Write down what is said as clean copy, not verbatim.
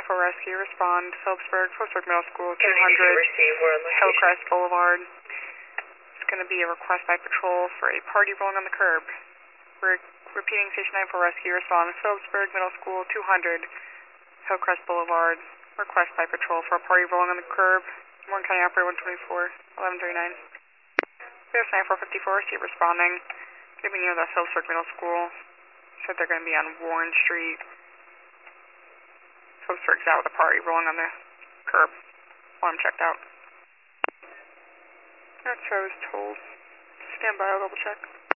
1094 rescue, respond. Phillipsburg, Phillipsburg Middle School, 200 receive word location. Hillcrest Boulevard. It's going to be a request by patrol for a party rolling on the curb. Repeating, Station 94 rescue, respond. Phillipsburg Middle School, 200 Hillcrest Boulevard. Request by patrol for a party rolling on the curb. Warren County Operator 124, 1139. There's 9454, receive responding. Going to be near the Phillipsburg Middle School. Said they're going to be on Warren Street. Phillipsburg's out with a party rolling on the curb. While I'm checked out. That's what I was told. Stand by, I'll double check.